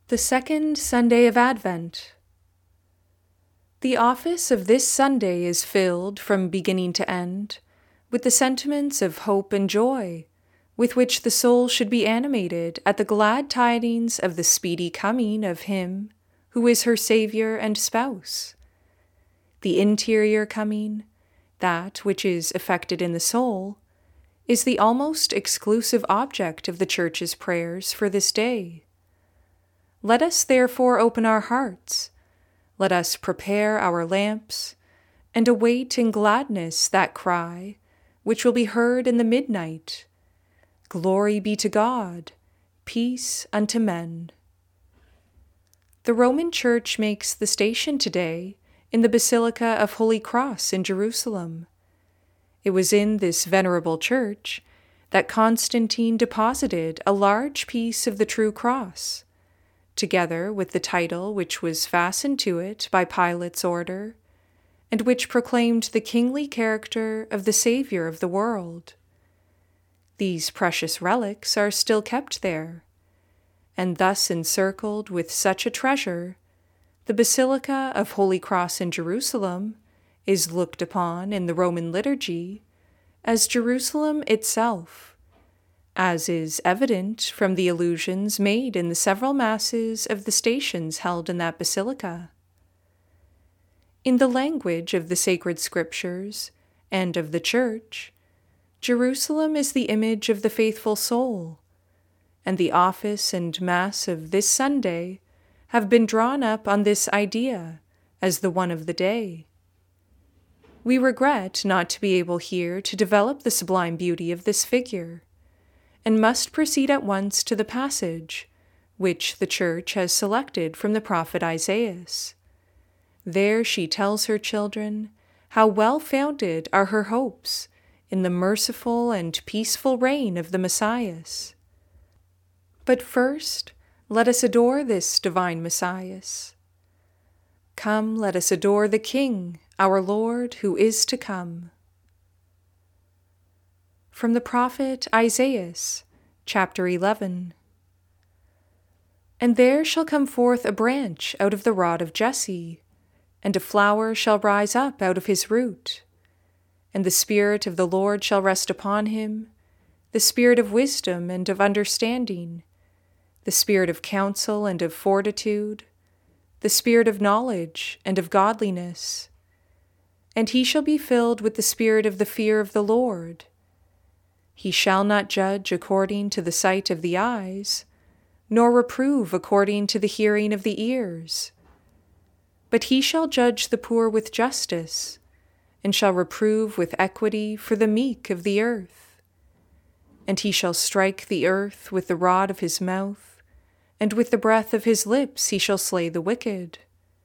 The second Sunday of Advent. The office of this Sunday is filled, from beginning to end, with the sentiments of hope and joy, with which the soul should be animated at the glad tidings of the speedy coming of Him who is her Saviour and Spouse. The interior coming, that which is effected in the soul, is the almost exclusive object of the Church's prayers for this day. Let us therefore open our hearts, let us prepare our lamps, and await in gladness that cry which will be heard in the midnight, "Glory be to God, peace unto men." The Roman Church makes the station today in the Basilica of Holy Cross in Jerusalem. It was in this venerable church that Constantine deposited a large piece of the true cross, together with the title which was fastened to it by Pilate's order, and which proclaimed the kingly character of the Saviour of the world. These precious relics are still kept there, and thus encircled with such a treasure, the Basilica of Holy Cross in Jerusalem is looked upon in the Roman liturgy as Jerusalem itself, as is evident from the allusions made in the several masses of the stations held in that basilica. In the language of the sacred scriptures and of the Church, Jerusalem is the image of the faithful soul, and the office and Mass of this Sunday have been drawn up on this idea as the one of the day. We regret not to be able here to develop the sublime beauty of this figure, and must proceed at once to the passage which the Church has selected from the prophet Isaiah. There she tells her children how well-founded are her hopes in the merciful and peaceful reign of the Messiah. But first, let us adore this divine Messiah. Come, let us adore the King, our Lord, who is to come. From the prophet Isaiah, chapter 11. And there shall come forth a branch out of the rod of Jesse, and a flower shall rise up out of his root. And the Spirit of the Lord shall rest upon him, the Spirit of wisdom and of understanding, the Spirit of counsel and of fortitude, the Spirit of knowledge and of godliness. And he shall be filled with the spirit of the fear of the Lord. He shall not judge according to the sight of the eyes, nor reprove according to the hearing of the ears. But he shall judge the poor with justice, and shall reprove with equity for the meek of the earth. And he shall strike the earth with the rod of his mouth, and with the breath of his lips he shall slay the wicked.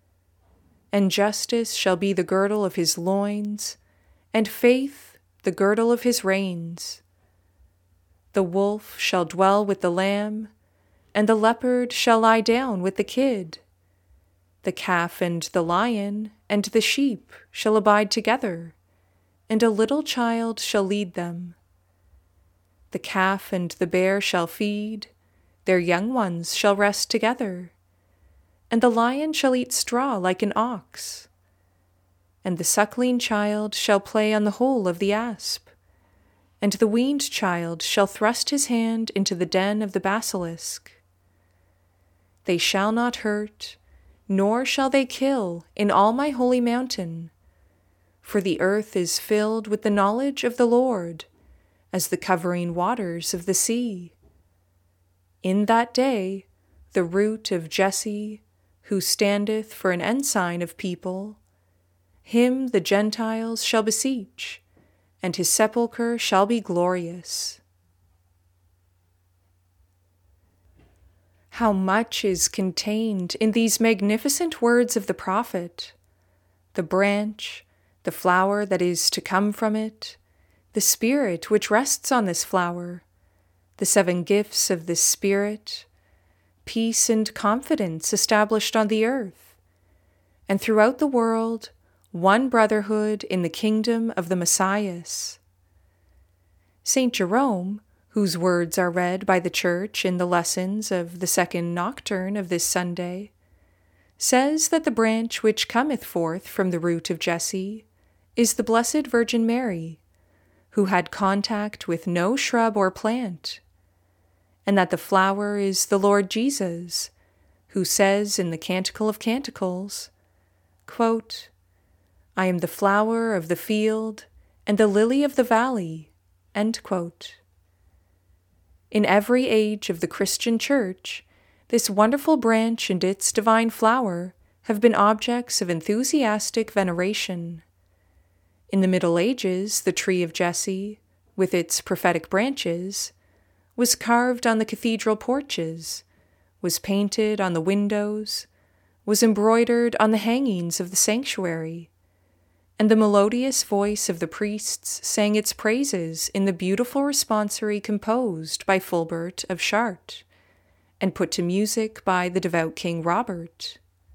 And justice shall be the girdle of his loins, and faith the girdle of his reins. The wolf shall dwell with the lamb, and the leopard shall lie down with the kid. The calf and the lion and the sheep shall abide together, and a little child shall lead them. The calf and the bear shall feed, their young ones shall rest together, and the lion shall eat straw like an ox. And the suckling child shall play on the hole of the asp, and the weaned child shall thrust his hand into the den of the basilisk. They shall not hurt, nor shall they kill in all my holy mountain, for the earth is filled with the knowledge of the Lord, as the covering waters of the sea. In that day, the root of Jesse, who standeth for an ensign of people, him the Gentiles shall beseech, and his sepulchre shall be glorious. How much is contained in these magnificent words of the prophet! The branch, the flower that is to come from it, the Spirit which rests on this flower, the 7 gifts of this Spirit, peace and confidence established on the earth, and throughout the world, one brotherhood in the kingdom of the Messiah. Saint Jerome, whose words are read by the Church in the lessons of the second nocturne of this Sunday, says that the branch which cometh forth from the root of Jesse is the Blessed Virgin Mary, who had contact with no shrub or plant, and that the flower is the Lord Jesus, who says in the Canticle of Canticles, quote, I am the flower of the field and the lily of the valley, end quote. In every age of the Christian Church, this wonderful branch and its divine flower have been objects of enthusiastic veneration. In the Middle Ages, the tree of Jesse, with its prophetic branches, was carved on the cathedral porches, was painted on the windows, was embroidered on the hangings of the sanctuary, and the melodious voice of the priests sang its praises in the beautiful responsory composed by Fulbert of Chartres, and put to music by the devout King Robert.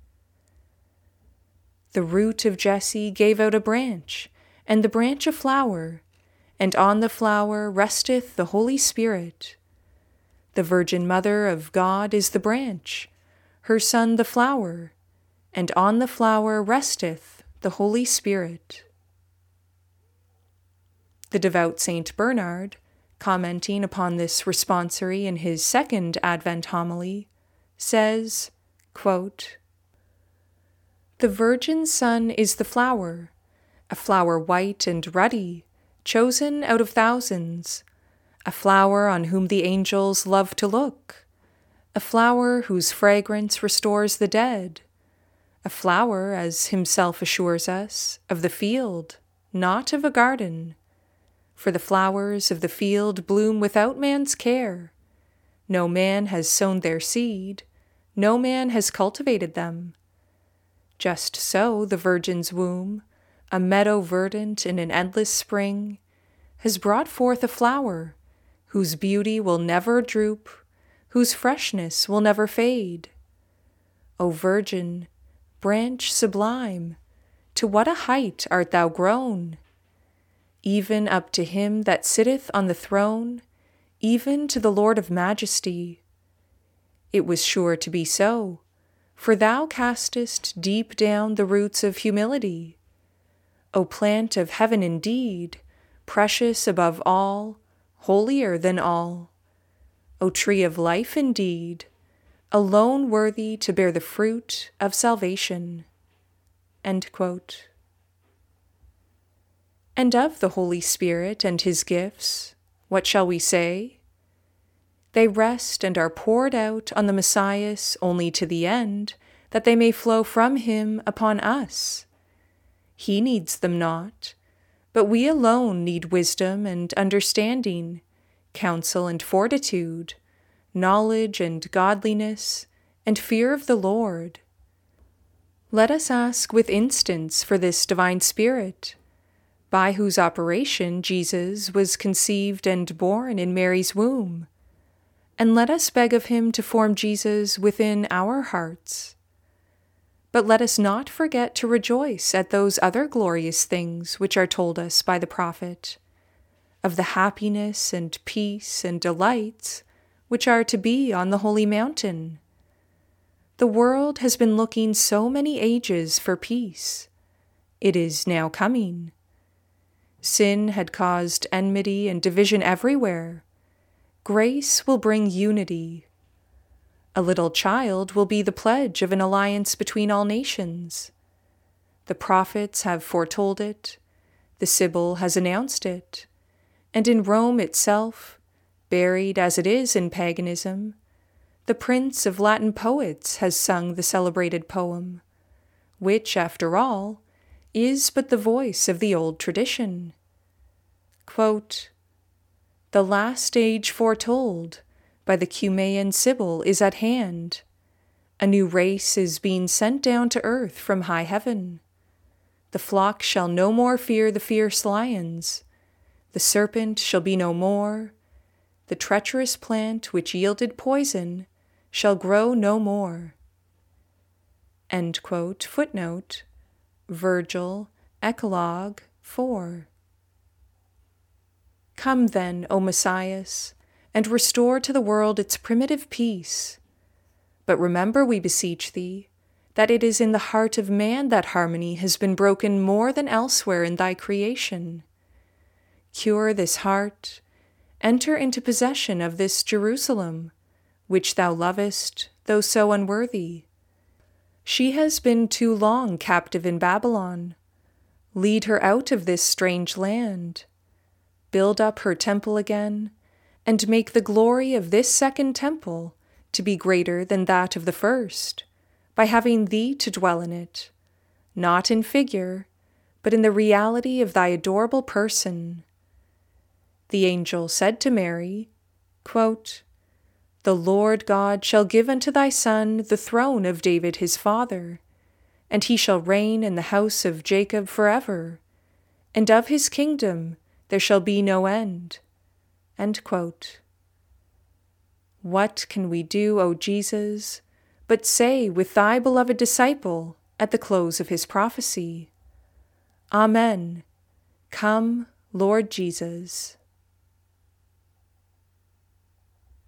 The root of Jesse gave out a branch, and the branch a flower, and on the flower resteth the Holy Spirit. The Virgin Mother of God is the branch, her Son the flower, and on the flower resteth the Holy Spirit. The devout Saint Bernard, commenting upon this responsory in his second Advent homily, says, quote, The Virgin Son is the flower, a flower white and ruddy, chosen out of thousands, a flower on whom the angels love to look, a flower whose fragrance restores the dead, a flower, as himself assures us, of the field, not of a garden. For the flowers of the field bloom without man's care. No man has sown their seed, no man has cultivated them. Just so the Virgin's womb, a meadow verdant in an endless spring, has brought forth a flower, whose beauty will never droop, whose freshness will never fade. O Virgin, branch sublime, to what a height art thou grown! Even up to him that sitteth on the throne, even to the Lord of majesty. It was sure to be so, for thou castest deep down the roots of humility. O plant of heaven indeed, precious above all, holier than all. O tree of life indeed, alone worthy to bear the fruit of salvation. End quote. And of the Holy Spirit and his gifts, what shall we say? They rest and are poured out on the Messias only to the end, that they may flow from him upon us. He needs them not, but we alone need wisdom and understanding, counsel and fortitude, knowledge and godliness, and fear of the Lord. Let us ask with instance for this divine Spirit, by whose operation Jesus was conceived and born in Mary's womb, and let us beg of him to form Jesus within our hearts. But let us not forget to rejoice at those other glorious things which are told us by the prophet, of the happiness and peace and delights which are to be on the holy mountain. The world has been looking so many ages for peace. It is now coming. Sin had caused enmity and division everywhere. Grace will bring unity. A little child will be the pledge of an alliance between all nations. The prophets have foretold it, the Sibyl has announced it, and in Rome itself, buried as it is in paganism, the prince of Latin poets has sung the celebrated poem, which, after all, is but the voice of the old tradition. Quote, The last age foretold by the Cumaean Sibyl is at hand. A new race is being sent down to earth from high heaven. The flock shall no more fear the fierce lions. The serpent shall be no more. The treacherous plant which yielded poison shall grow no more. End quote. Footnote, Virgil, Eclogue 4. Come then, O Messias, and restore to the world its primitive peace. But remember, we beseech thee, that it is in the heart of man that harmony has been broken more than elsewhere in thy creation. Cure this heart, enter into possession of this Jerusalem, which thou lovest, though so unworthy. She has been too long captive in Babylon. Lead her out of this strange land. Build up her temple again, and make the glory of this second temple to be greater than that of the first, by having thee to dwell in it, not in figure, but in the reality of thy adorable person. The angel said to Mary, quote, "The Lord God shall give unto thy Son the throne of David his father, and he shall reign in the house of Jacob forever, and of his kingdom there shall be no end." End quote. What can we do, O Jesus, but say with thy beloved disciple at the close of his prophecy, Amen. Come, Lord Jesus.